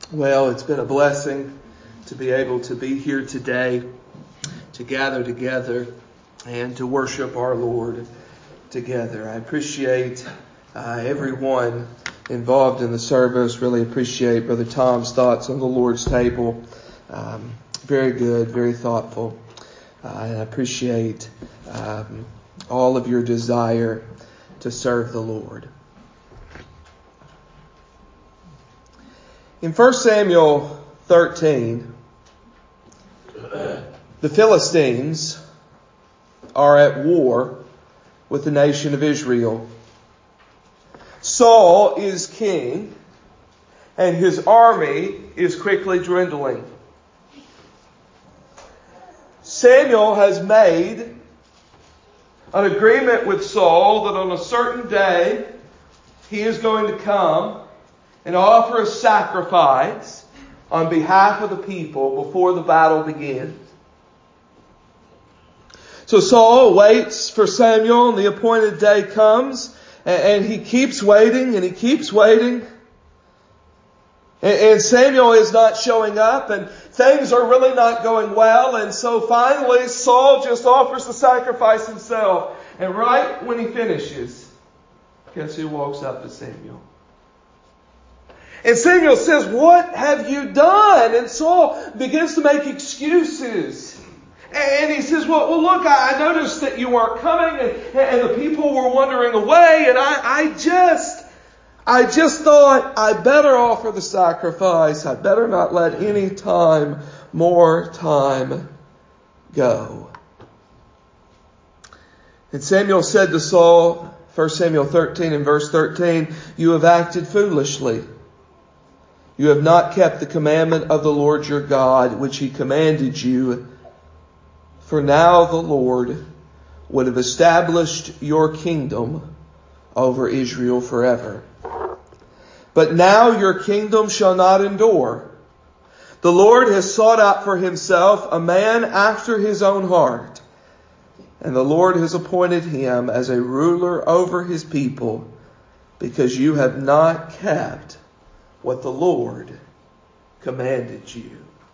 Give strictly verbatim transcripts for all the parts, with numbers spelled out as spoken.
Well, it's been a blessing to be able to be here today, to gather together and to worship our Lord together. I appreciate uh, everyone involved in the service. Really appreciate Brother Tom's thoughts on the Lord's table. Um, very good, very thoughtful. Uh, and I appreciate um, all of your desire to serve the Lord. In First Samuel thirteen, the Philistines are at war with the nation of Israel. Saul is king, and his army is quickly dwindling. Samuel has made an agreement with Saul that on a certain day he is going to come and offer a sacrifice on behalf of the people before the battle begins. So Saul waits for Samuel, and the appointed day comes, and he keeps waiting, and he keeps waiting. And Samuel is not showing up, and things are really not going well. And so finally, Saul just offers the sacrifice himself. And right when he finishes, guess who walks up to Samuel? And Samuel says, "What have you done?" And Saul begins to make excuses. And he says, well, well look, I noticed that you weren't coming, and, and the people were wandering away, and I, I just, I just thought I better offer the sacrifice. I better not let any time, more time go. And Samuel said to Saul, First Samuel thirteen and verse thirteen, "You have acted foolishly. You have not kept the commandment of the Lord your God, which he commanded you. For now the Lord would have established your kingdom over Israel forever. But now your kingdom shall not endure. The Lord has sought out for himself a man after his own heart, and the Lord has appointed him as a ruler over his people, because you have not kept what the Lord commanded you."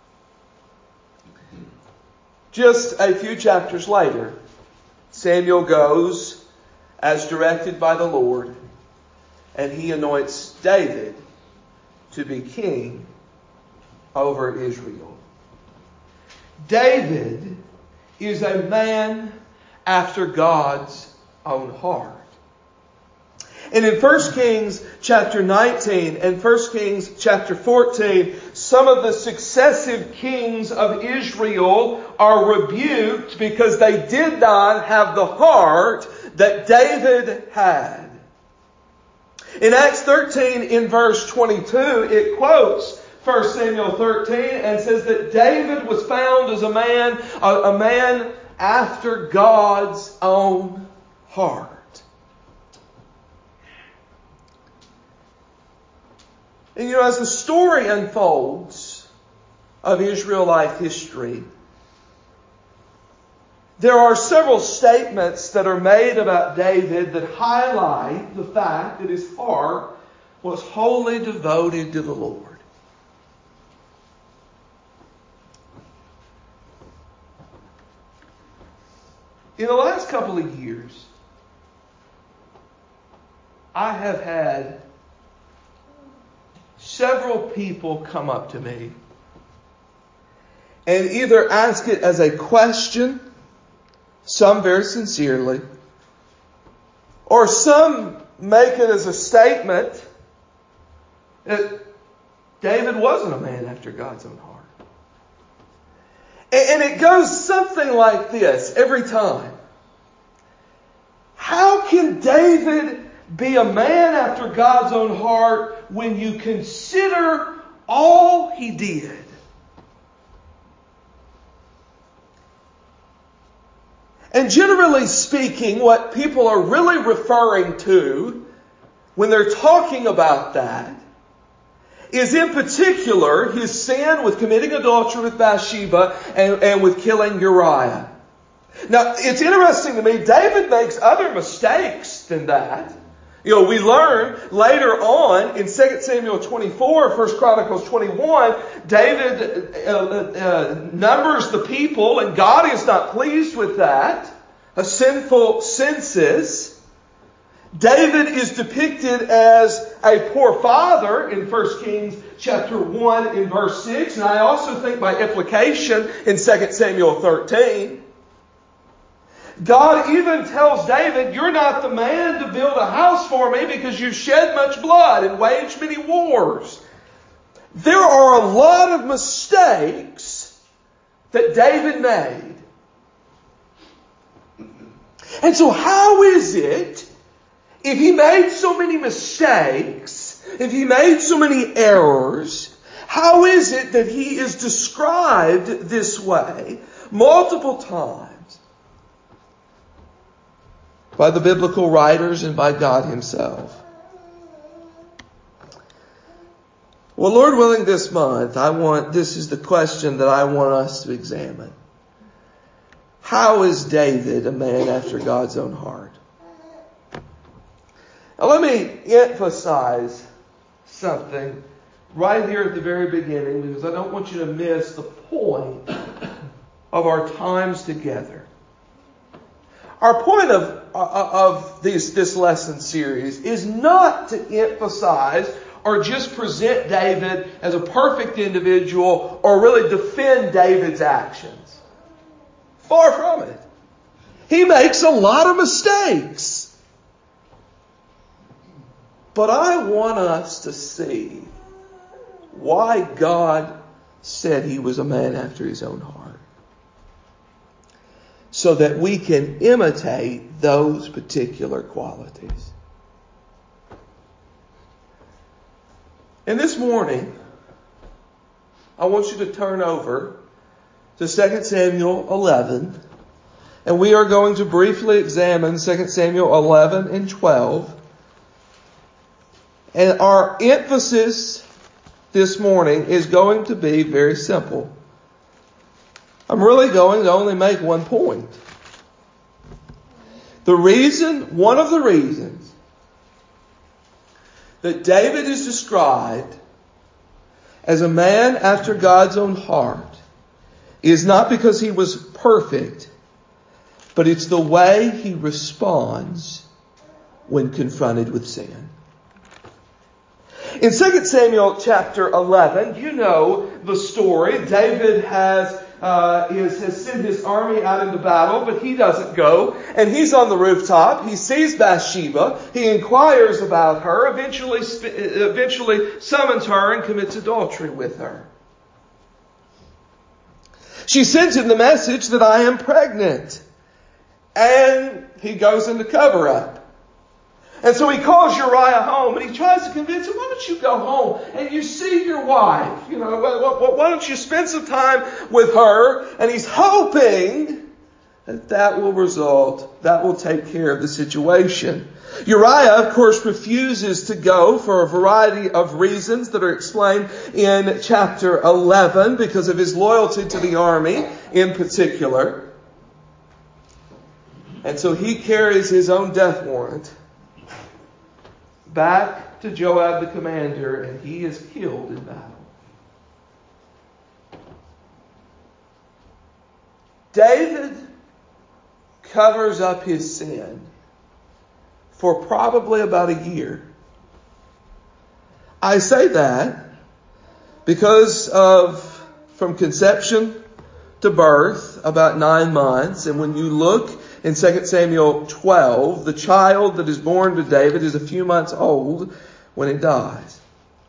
Just a few chapters later, Samuel goes as directed by the Lord, and he anoints David to be king over Israel. David is a man after God's own heart. And in First Kings chapter nineteen and First Kings chapter fourteen, some of the successive kings of Israel are rebuked because they did not have the heart that David had. In Acts thirteen, in verse twenty-two, it quotes First Samuel thirteen and says that David was found as a man, a, a man after God's own heart. And you know, as the story unfolds of Israelite history, there are several statements that are made about David that highlight the fact that his heart was wholly devoted to the Lord. In the last couple of years, I have had several people come up to me and either ask it as a question, some very sincerely, or some make it as a statement that David wasn't a man after God's own heart. And it goes something like this every time. How can David be a man after God's own heart when you consider all he did? And generally speaking, what people are really referring to when they're talking about that is in particular his sin with committing adultery with Bathsheba and, and with killing Uriah. Now, it's interesting to me, David makes other mistakes than that. You know, we learn later on in Second Samuel twenty-four, First Chronicles twenty-one, David uh, uh, numbers the people, and God is not pleased with that. A sinful census. David is depicted as a poor father in First Kings chapter one in verse six, and I also think by implication in Second Samuel thirteen. God even tells David, you're not the man to build a house for me because you've shed much blood and waged many wars. There are a lot of mistakes that David made. And so how is it, if he made so many mistakes, if he made so many errors, how is it that he is described this way multiple times by the biblical writers and by God Himself? Well, Lord willing, this month, I want, this is the question that I want us to examine. How is David a man after God's own heart? Now let me emphasize something right here at the very beginning, because I don't want you to miss the point of our times together. Our point of, of this, this lesson series is not to emphasize or just present David as a perfect individual or really defend David's actions. Far from it. He makes a lot of mistakes. But I want us to see why God said he was a man after His own heart, so that we can imitate those particular qualities. And this morning, I want you to turn over to Second Samuel eleven. And we are going to briefly examine Second Samuel eleven and twelve. And our emphasis this morning is going to be very simple. I'm really going to only make one point. The reason, one of the reasons that David is described as a man after God's own heart is not because he was perfect, but it's the way he responds when confronted with sin. In Second Samuel chapter eleven, you know the story. David has uh, is, has sent his army out into battle, but he doesn't go. And he's on the rooftop. He sees Bathsheba. He inquires about her, eventually, eventually summons her and commits adultery with her. She sends him the message that I am pregnant. And he goes into cover-up. And so he calls Uriah home and he tries to convince him, why don't you go home and you see your wife? You know, why don't you spend some time with her? And he's hoping that that will result, that will take care of the situation. Uriah, of course, refuses to go for a variety of reasons that are explained in chapter eleven because of his loyalty to the army in particular. And so he carries his own death warrant back to Joab the commander, and he is killed in battle. David covers up his sin for probably about a year. I say that because of from conception to birth, about nine months. And when you look in Second Samuel twelve, the child that is born to David is a few months old when he dies.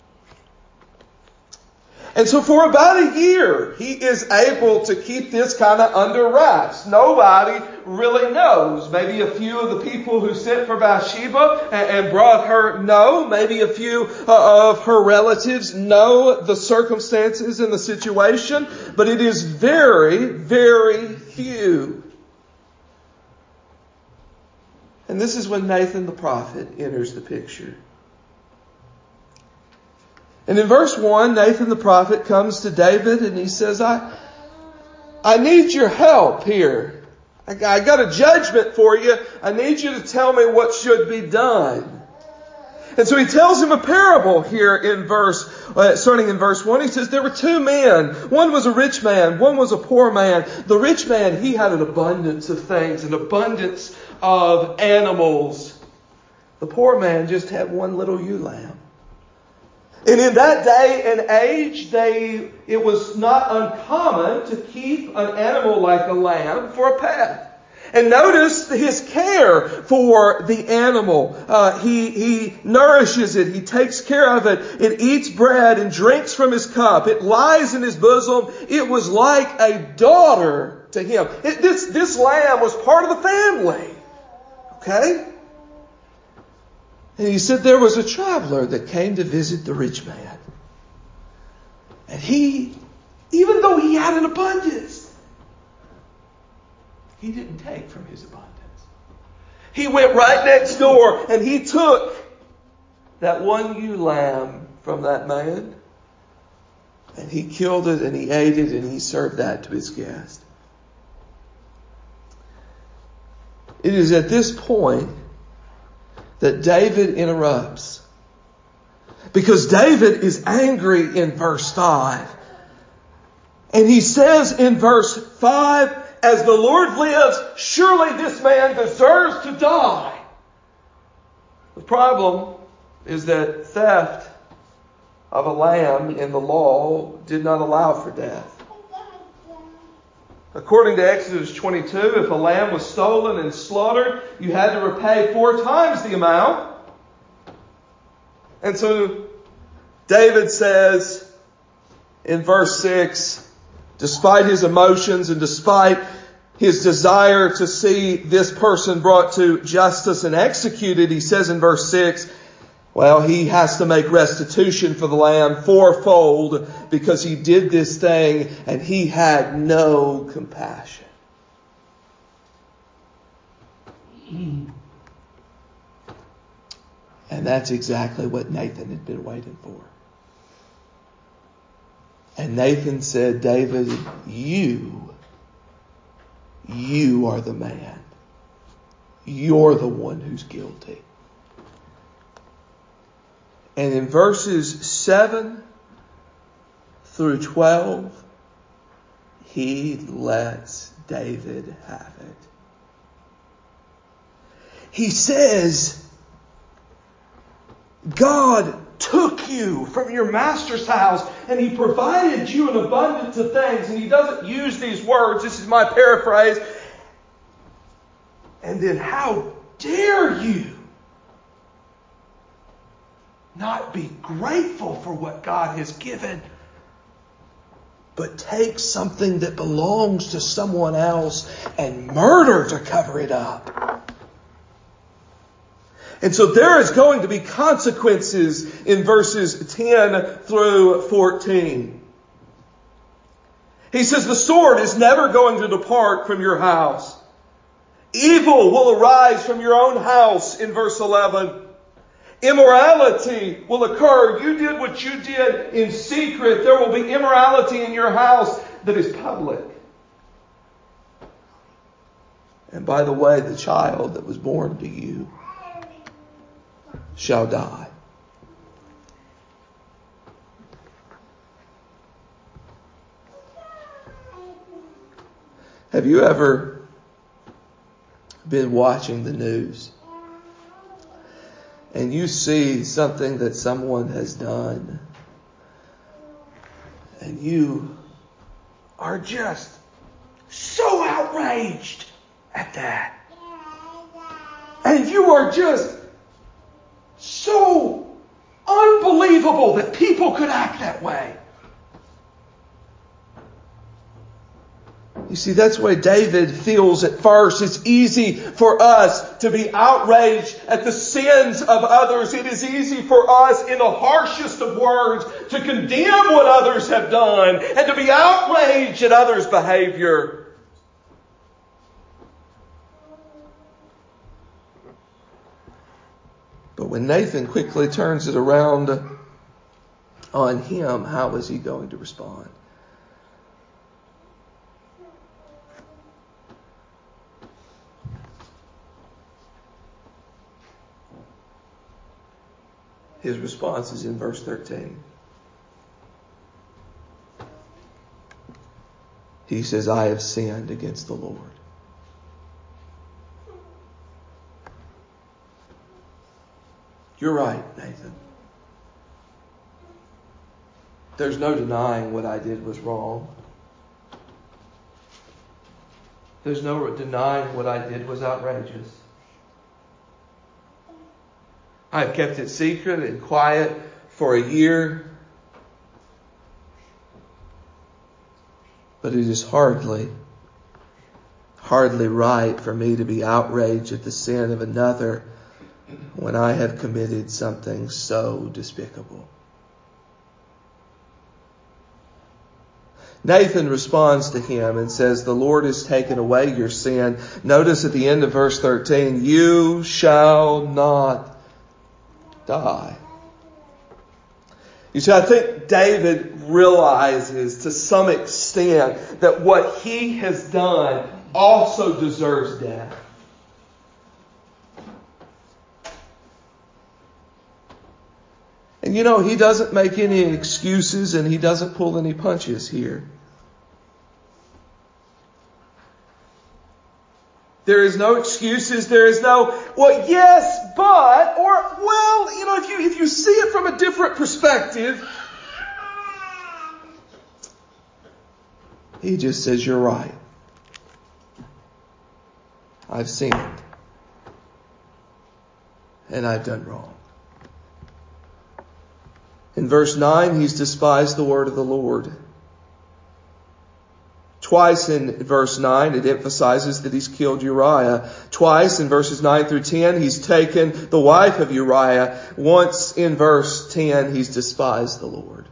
And so for about a year, he is able to keep this kind of under wraps. Nobody really knows. Maybe a few of the people who sent for Bathsheba and brought her know. Maybe a few of her relatives know the circumstances and the situation. But it is very, very few. And this is when Nathan the prophet enters the picture. And in verse one, Nathan the prophet comes to David and he says, I, I need your help here. I, I got a judgment for you. I need you to tell me what should be done. And so he tells him a parable here in verse, uh, starting in verse one. He says, there were two men. One was a rich man. One was a poor man. The rich man, he had an abundance of things, an abundance of animals. The poor man just had one little ewe lamb. And in that day and age, they, it was not uncommon to keep an animal like a lamb for a pet. And notice his care for the animal. Uh, he, he nourishes it. He takes care of it. It eats bread and drinks from his cup. It lies in his bosom. It was like a daughter to him. It, this, this lamb was part of the family. Okay? And he said there was a traveler that came to visit the rich man. And he, even though he had an abundance, he didn't take from his abundance. He went right next door and he took that one ewe lamb from that man. And he killed it and he ate it and he served that to his guest. It is at this point that David interrupts. Because David is angry in verse five. And he says in verse five, as the Lord lives, surely this man deserves to die. The problem is that theft of a lamb in the law did not allow for death. According to Exodus twenty-two, if a lamb was stolen and slaughtered, you had to repay four times the amount. And so David says in verse six, despite his emotions and despite his desire to see this person brought to justice and executed, he says in verse six, well, he has to make restitution for the lamb fourfold because he did this thing and he had no compassion. And that's exactly what Nathan had been waiting for. And Nathan said, David, you, you are the man. You're the one who's guilty. And in verses seven through twelve, he lets David have it. He says, God took you from your master's house and he provided you an abundance of things. And he doesn't use these words. This is my paraphrase. And then how dare you not be grateful for what God has given, but take something that belongs to someone else and murder to cover it up. And so there is going to be consequences in verses ten through fourteen. He says the sword is never going to depart from your house. Evil will arise from your own house in verse eleven. Immorality will occur. You did what you did in secret. There will be immorality in your house that is public. And by the way, the child that was born to you shall die. Have you ever been watching the news and you see something that someone has done and you are just so outraged at that? And you are just so unbelievable that people could act that way. You see, that's the way David feels at first. It's easy for us to be outraged at the sins of others. It is easy for us, in the harshest of words, to condemn what others have done and to be outraged at others' behavior. But when Nathan quickly turns it around on him, how is he going to respond? His response is in verse thirteen. He says, I have sinned against the Lord. You're right, Nathan. There's no denying what I did was wrong. There's no denying what I did was outrageous. I've kept it secret and quiet for a year. But it is hardly, hardly right for me to be outraged at the sin of another when I have committed something so despicable. Nathan responds to him and says, the Lord has taken away your sin. Notice at the end of verse thirteen, you shall not die. You see, I think David realizes to some extent that what he has done also deserves death. And you know, he doesn't make any excuses and he doesn't pull any punches here. There is no excuses. There is no, well, yes, but, or, well, you know, if you, if you see it from a different perspective, he just says, you're right. I've sinned. And I've done wrong. In verse nine, he's despised the word of the Lord. Twice in verse nine, it emphasizes that he's killed Uriah. Twice in verses nine through ten, he's taken the wife of Uriah. Once in verse ten, he's despised the Lord.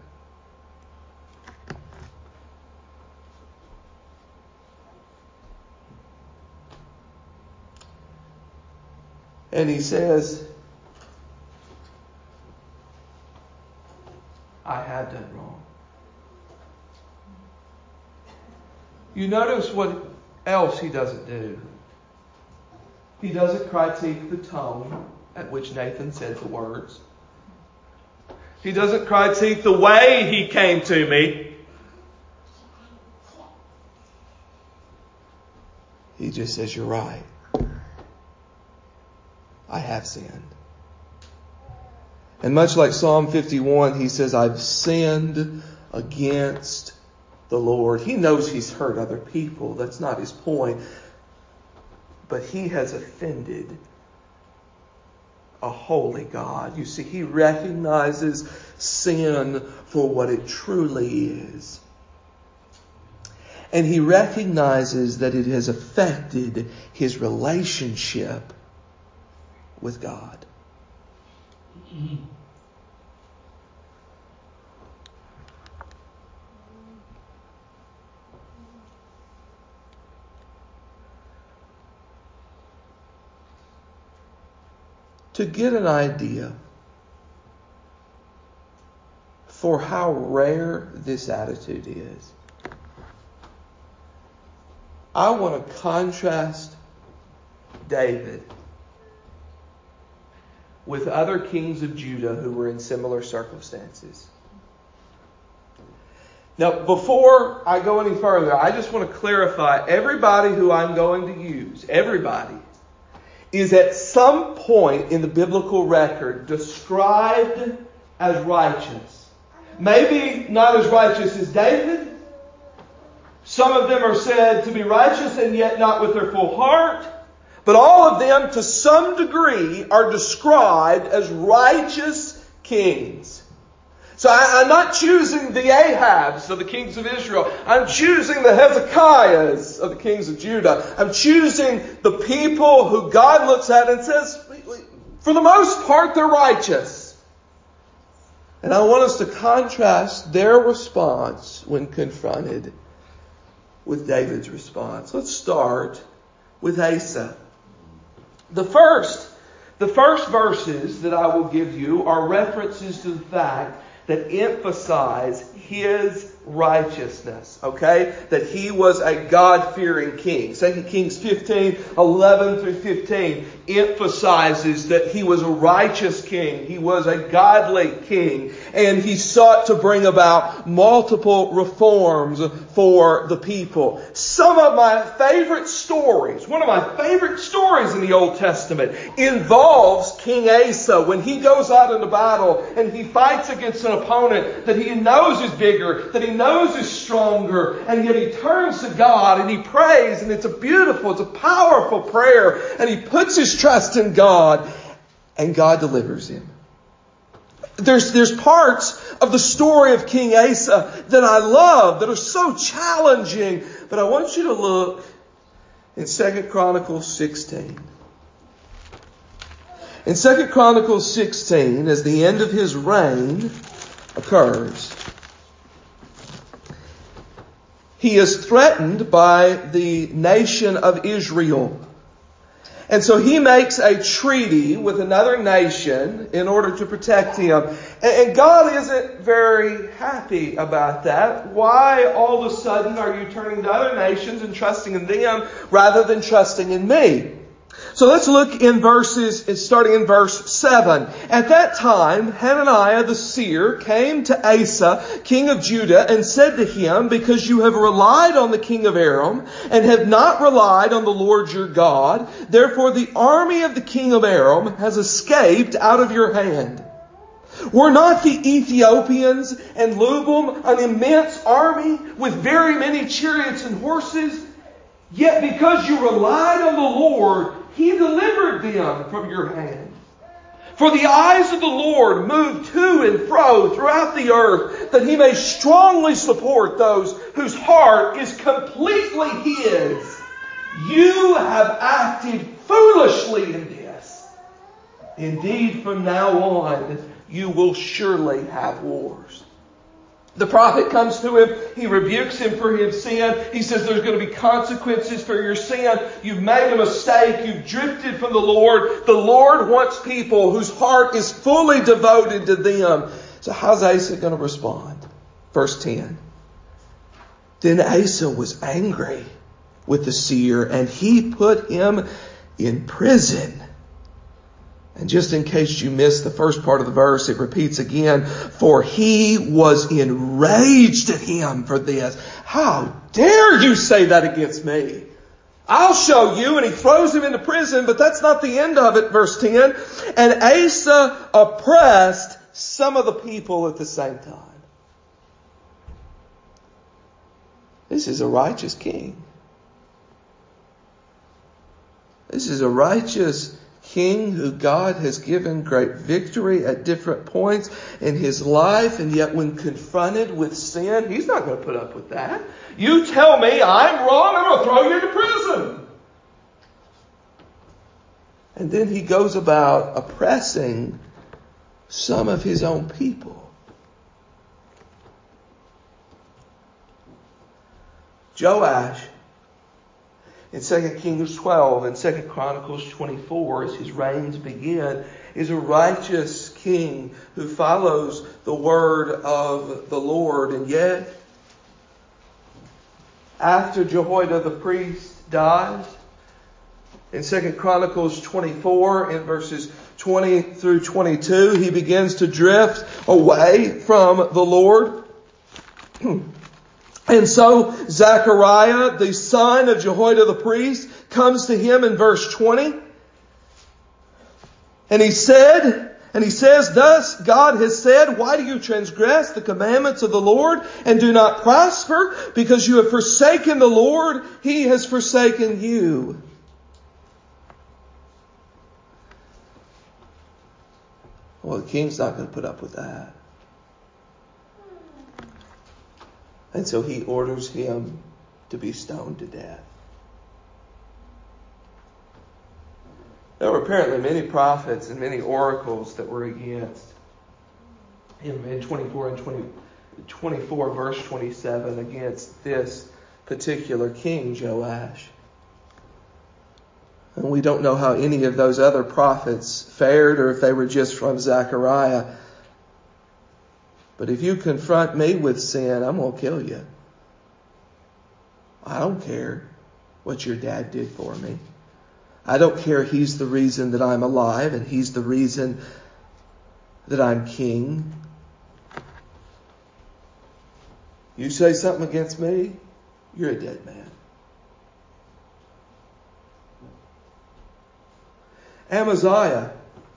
And he says, I have done wrong. You notice what else he doesn't do. He doesn't critique the tone at which Nathan said the words. He doesn't critique the way he came to me. He just says, you're right. I have sinned. And much like Psalm fifty-one, he says, I've sinned against the Lord. He knows he's hurt other people. That's not his point. But he has offended a holy God. You see, he recognizes sin for what it truly is. And he recognizes that it has affected his relationship with God. To get an idea for how rare this attitude is, I want to contrast David with other kings of Judah who were in similar circumstances. Now, before I go any further, I just want to clarify, everybody who I'm going to use, everybody, is at some point in the biblical record described as righteous. Maybe not as righteous as David. Some of them are said to be righteous and yet not with their full heart. But all of them, to some degree, are described as righteous kings. So I, I'm not choosing the Ahabs of the kings of Israel. I'm choosing the Hezekiahs of the kings of Judah. I'm choosing the people who God looks at and says, for the most part, they're righteous. And I want us to contrast their response when confronted with David's response. Let's start with Asa. The first, the first verses that I will give you are references to the fact that emphasize his righteousness. Okay? That he was a God-fearing king. Second Kings fifteen, eleven through fifteen emphasizes that he was a righteous king. He was a godly king. And he sought to bring about multiple reforms for the people. Some of my favorite stories, one of my favorite stories in the Old Testament involves King Asa when he goes out into battle and he fights against an opponent that he knows is bigger, that he knows is stronger, and yet he turns to God and he prays, and it's a beautiful, it's a powerful prayer, and he puts his trust in God, and God delivers him. There's, there's parts of the story of King Asa that I love, that are so challenging, but I want you to look in Second Chronicles sixteen. In Second Chronicles sixteen, as the end of his reign occurs, he is threatened by the nation of Israel. And so he makes a treaty with another nation in order to protect him. And God isn't very happy about that. Why all of a sudden are you turning to other nations and trusting in them rather than trusting in me? So let's look in verses, starting in verse seven. At that time, Hananiah the seer came to Asa, king of Judah, and said to him, because you have relied on the king of Aram and have not relied on the Lord your God, therefore the army of the king of Aram has escaped out of your hand. Were not the Ethiopians and Lubim an immense army with very many chariots and horses? Yet because you relied on the Lord, He delivered them from your hand. For the eyes of the Lord move to and fro throughout the earth, that He may strongly support those whose heart is completely His. You have acted foolishly in this. Indeed, from now on, you will surely have wars. The prophet comes to him. He rebukes him for his sin. He says there's going to be consequences for your sin. You've made a mistake. You've drifted from the Lord. The Lord wants people whose heart is fully devoted to them. So how's Asa going to respond? Verse ten. Then Asa was angry with the seer, and he put him in prison. And just in case you missed the first part of the verse, it repeats again, for he was enraged at him for this. How dare you say that against me? I'll show you. And he throws him into prison, but that's not the end of it. Verse ten. And Asa oppressed some of the people at the same time. This is a righteous king. This is a righteous king who God has given great victory at different points in his life, and yet when confronted with sin, he's not going to put up with that. You tell me I'm wrong, I'm going to throw you into prison. And then he goes about oppressing some of his own people. Joash, in Second Kings twelve and Second Chronicles twenty-four, as his reigns begin, is a righteous king who follows the word of the Lord. And yet, after Jehoiada the priest dies, in Second Chronicles twenty-four, in verses twenty through twenty-two, he begins to drift away from the Lord. And so Zechariah, the son of Jehoiada the priest, comes to him in verse twenty. And he said, and he says, thus God has said, why do you transgress the commandments of the Lord and do not prosper? Because you have forsaken the Lord, He has forsaken you. Well, the king's not going to put up with that. And so he orders him to be stoned to death. There were apparently many prophets and many oracles that were against him in twenty-four and twenty, twenty-four verse twenty-seven against this particular king, Joash. And we don't know how any of those other prophets fared or if they were just from Zechariah. But if you confront me with sin, I'm going to kill you. I don't care what your dad did for me. I don't care he's the reason that I'm alive and he's the reason that I'm king. You say something against me, you're a dead man. Amaziah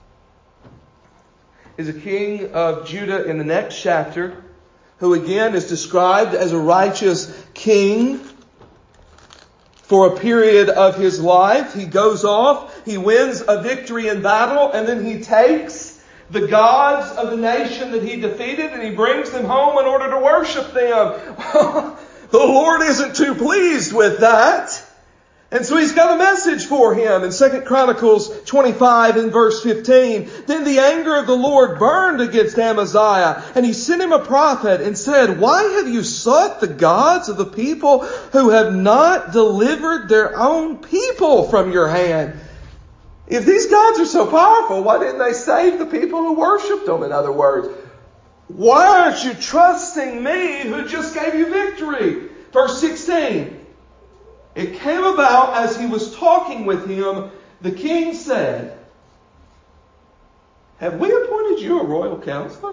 is a king of Judah in the next chapter, who again is described as a righteous king for a period of his life. He goes off, he wins a victory in battle, and then he takes the gods of the nation that he defeated and he brings them home in order to worship them. The Lord isn't too pleased with that. And so he's got a message for him in Second Chronicles twenty-five and verse fifteen. Then the anger of the Lord burned against Amaziah, and he sent him a prophet and said, "Why have you sought the gods of the people who have not delivered their own people from your hand?" If these gods are so powerful, why didn't they save the people who worshipped them? In other words, why aren't you trusting me who just gave you victory? Verse sixteen. It came about as he was talking with him, the king said, "Have we appointed you a royal counselor?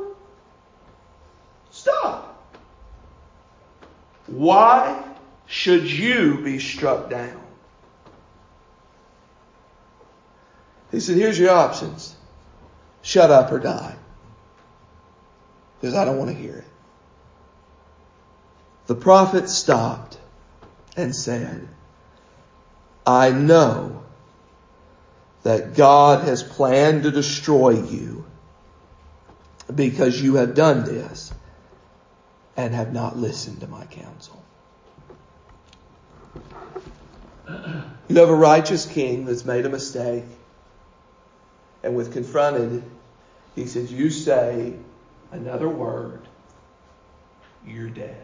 Stop. Why should you be struck down?" He said, "Here's your options. Shut up or die. Because I don't want to hear it." The prophet stopped and said, "I know that God has planned to destroy you because you have done this and have not listened to my counsel." You have a righteous king that's made a mistake, and when confronted, he says, "You say another word, you're dead."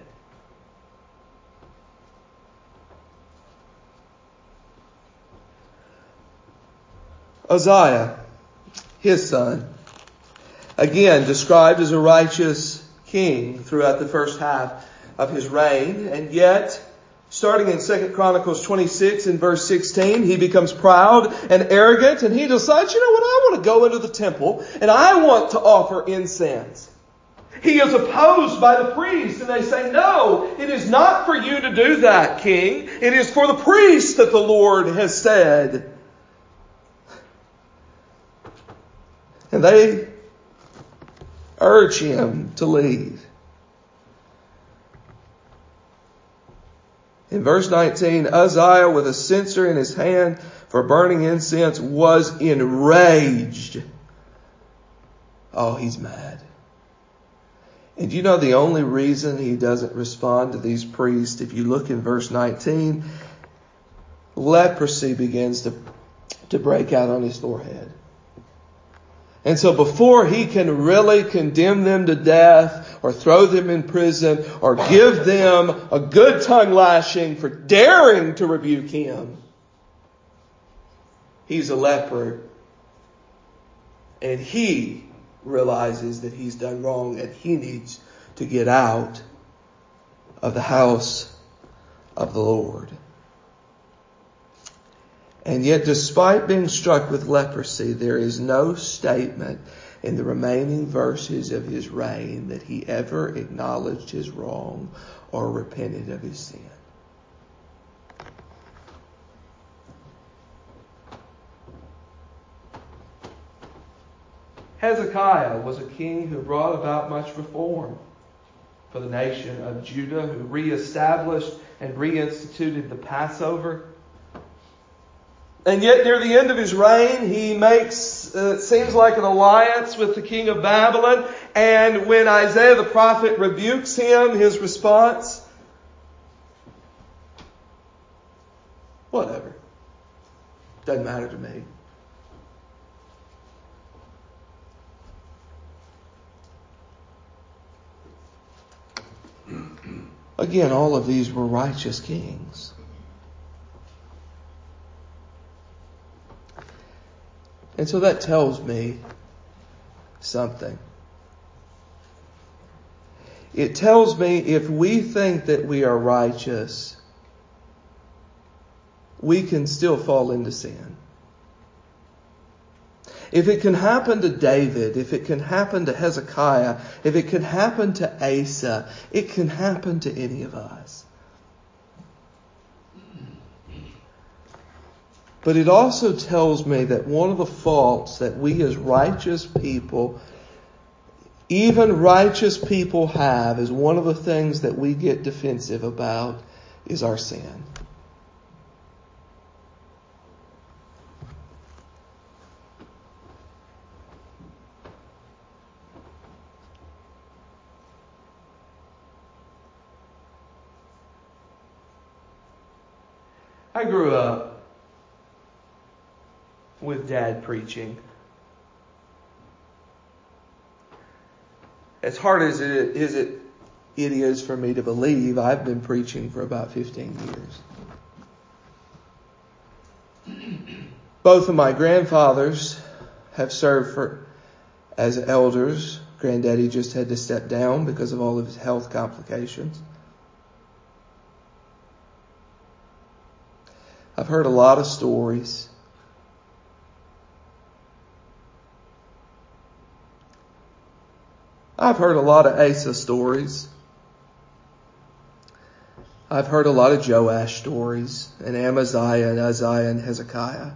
Uzziah, his son, again described as a righteous king throughout the first half of his reign, and yet, starting in Second Chronicles twenty-six and verse sixteen, he becomes proud and arrogant, and he decides, you know what, I want to go into the temple and I want to offer incense. He is opposed by the priests, and they say, "No, it is not for you to do that, king. It is for the priests that the Lord has said." And they urge him to leave. In verse nineteen, Uzziah, with a censer in his hand for burning incense, was enraged. Oh, he's mad. And you know the only reason he doesn't respond to these priests, if you look in verse nineteen, leprosy begins to, to break out on his forehead. And so before he can really condemn them to death or throw them in prison or give them a good tongue lashing for daring to rebuke him, he's a leper. And he realizes that he's done wrong and he needs to get out of the house of the Lord. And yet, despite being struck with leprosy, there is no statement in the remaining verses of his reign that he ever acknowledged his wrong or repented of his sin. Hezekiah was a king who brought about much reform for the nation of Judah, who reestablished and reinstituted the Passover. And yet near the end of his reign, he makes, uh, it seems like an alliance with the king of Babylon. And when Isaiah the prophet rebukes him, his response, "Whatever. Doesn't matter to me." Again, all of these were righteous kings. And so that tells me something. It tells me if we think that we are righteous, we can still fall into sin. If it can happen to David, if it can happen to Hezekiah, if it can happen to Asa, it can happen to any of us. But it also tells me that one of the faults that we as righteous people, even righteous people have, is one of the things that we get defensive about is our sin. I grew up with Dad preaching. As hard as it is, it, it is for me to believe, I've been preaching for about fifteen years. Both of my grandfathers have served for as elders. Granddaddy just had to step down because of all of his health complications. I've heard a lot of stories. I've heard a lot of Asa stories. I've heard a lot of Joash stories, and Amaziah and Uzziah and Hezekiah.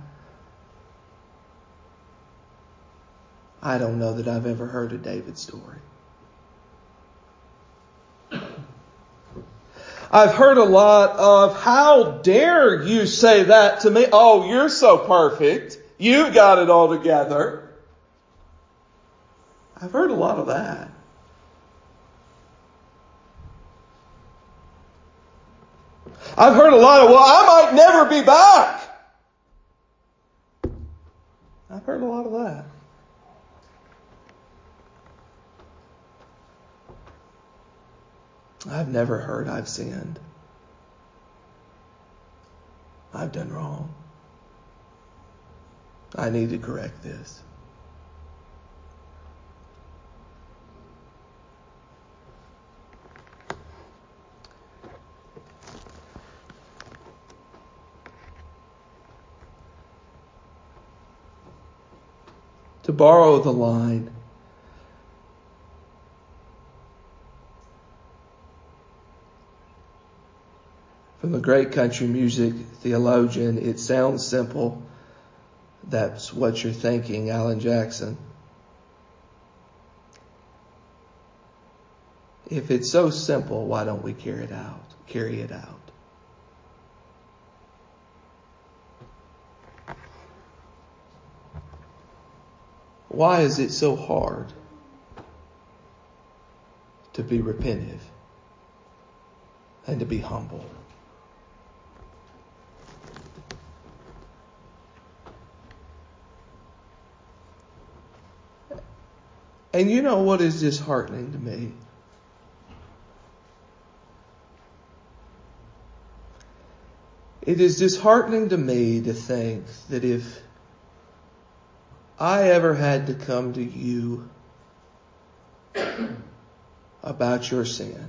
I don't know that I've ever heard a David story. I've heard a lot of, how dare you say that to me? Oh, you're so perfect. You've got it all together. I've heard a lot of that. I've heard a lot of, well, I might never be back. I've heard a lot of that. I've never heard I've sinned. I've done wrong. I need to correct this. To borrow the line, from the great country music theologian, it sounds simple. That's what you're thinking, Alan Jackson. If it's so simple, why don't we carry it out? Carry it out. Why is it so hard to be repentive and to be humble? And you know what is disheartening to me? It is disheartening to me to think that if I ever had to come to you about your sin,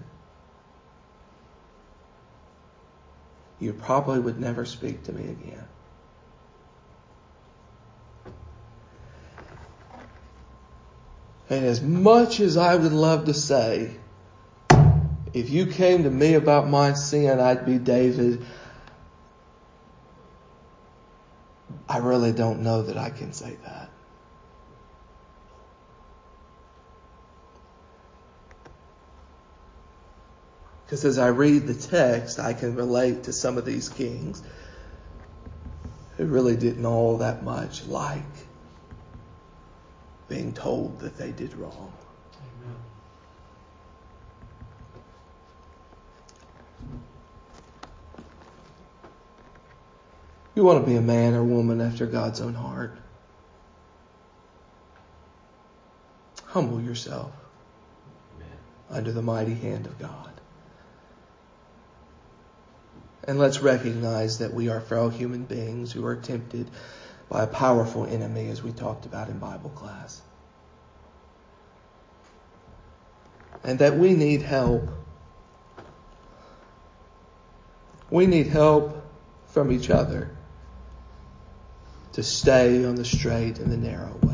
you probably would never speak to me again. And as much as I would love to say, if you came to me about my sin, I'd be David, I really don't know that I can say that. Because as I read the text, I can relate to some of these kings who really didn't all that much like being told that they did wrong. Amen. You want to be a man or woman after God's own heart. Humble yourself Amen. Under the mighty hand of God. And let's recognize that we are frail human beings who are tempted by a powerful enemy, as we talked about in Bible class. and that we need help. We need help from each other to stay on the straight and the narrow way.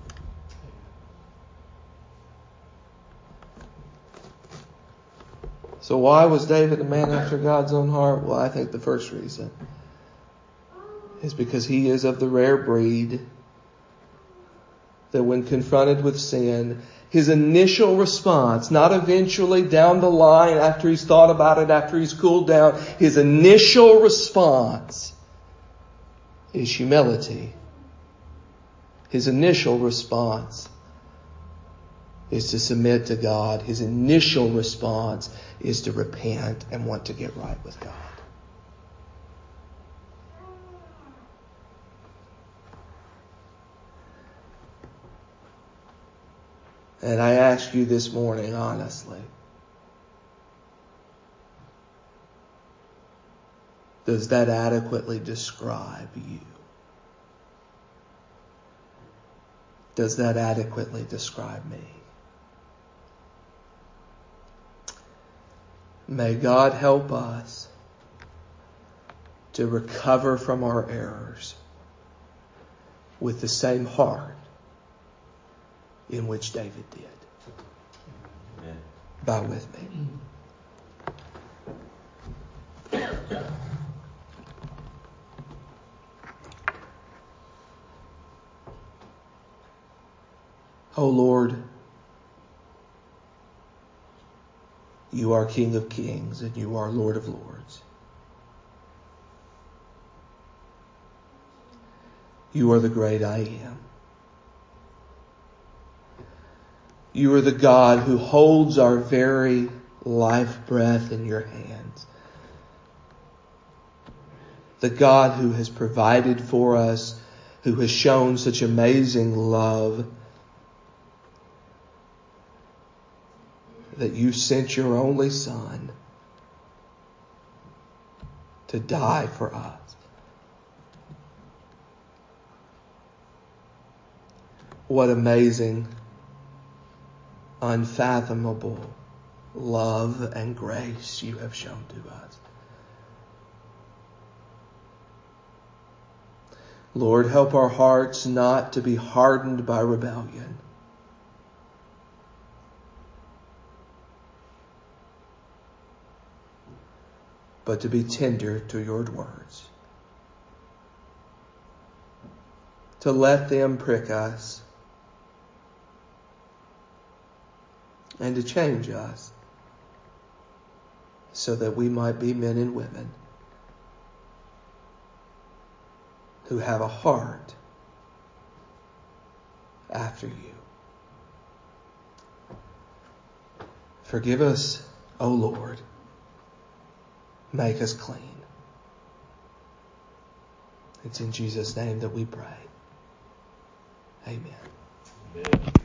So why was David a man after God's own heart? Well, I think the first reason is because he is of the rare breed that when confronted with sin, his initial response, not eventually down the line after he's thought about it, after he's cooled down, his initial response is humility. His initial response is to submit to God. His initial response is to repent and want to get right with God. And I ask you this morning, honestly, does that adequately describe you? Does that adequately describe me? May God help us to recover from our errors with the same heart in which David did. Amen. Bow with me. O Lord, you are King of Kings and you are Lord of Lords. You are the great I am. You are the God who holds our very life breath in your hands. The God who has provided for us, who has shown such amazing love that you sent your only Son to die for us. What amazing, unfathomable love and grace you have shown to us. Lord, help our hearts not to be hardened by rebellion, but to be tender to your words. To let them prick us and to change us so that we might be men and women who have a heart after you. Forgive us, O Lord. Make us clean. It's in Jesus' name that we pray. Amen. Amen.